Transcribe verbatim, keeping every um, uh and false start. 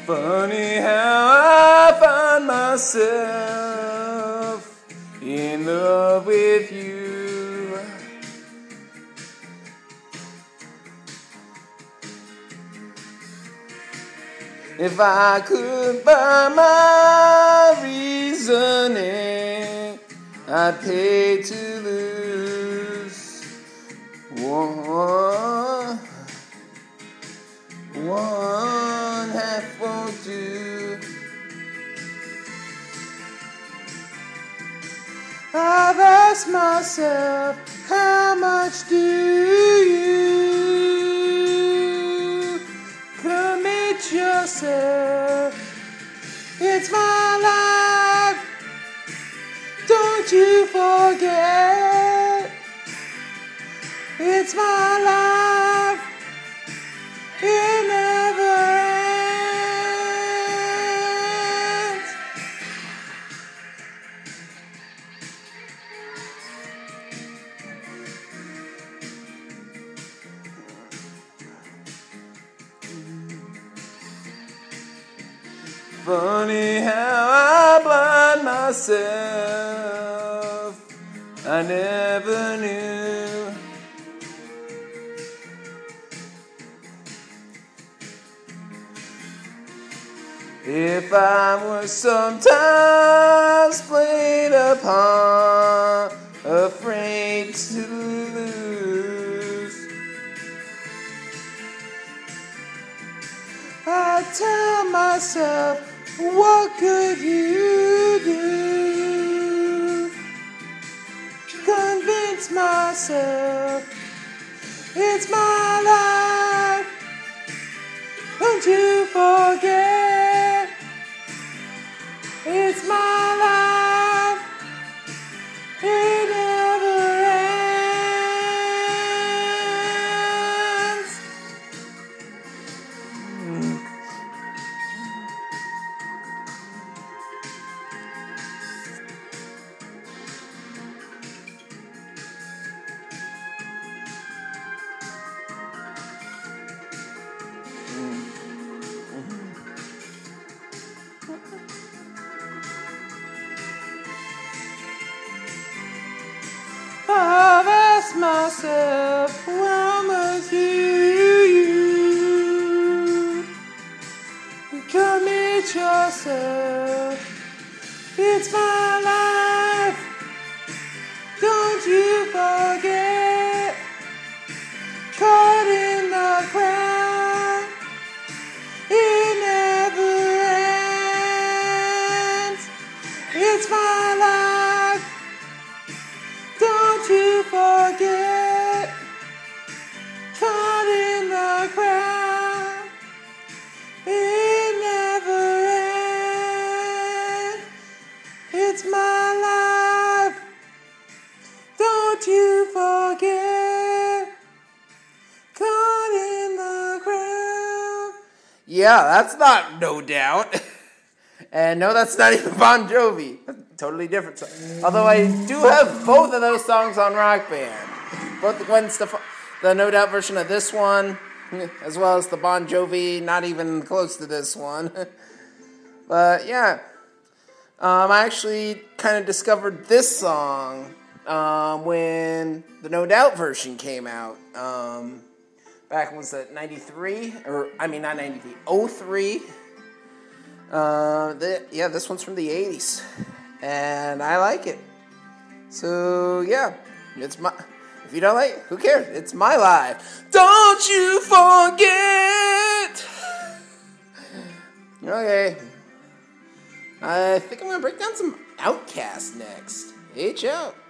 Funny how I find myself in love with you. If I could buy my reasoning, I'd pay to lose. One, one half won't do. I've asked myself, how much do you commit yourself? It's my life, don't you forget. It's my life, it never ends. Funny how I blind myself, I never knew. If I was sometimes played upon, afraid to lose, I tell myself, what could you do? Convince myself, it's my life, don't you forget. It's my life, it never ends. Mm. I've asked myself, how much do you commit yourself? It's my life, don't you forget. Caught in the crowd, it never ends. It's my life, don't you forget. Caught in the crowd, it never ends. It's my life, don't you forget. Caught in the crowd. Yeah, that's not No Doubt. And no, that's not even Bon Jovi. Totally different song. Although I do have both of those songs on Rock Band. Both the Gwen Stefani, the No Doubt version of this one, as well as the Bon Jovi, not even close to this one. But yeah, um, I actually kind of discovered this song um, when the No Doubt version came out. Um, back when was that, ninety-three? Or, I mean, not ninety-three, oh three. Uh, the, yeah, this one's from the eighties, and I like it. So yeah, it's my. If you don't like it, who cares? It's my life. Don't you forget. Okay, I think I'm gonna break down some Outkast next. H out.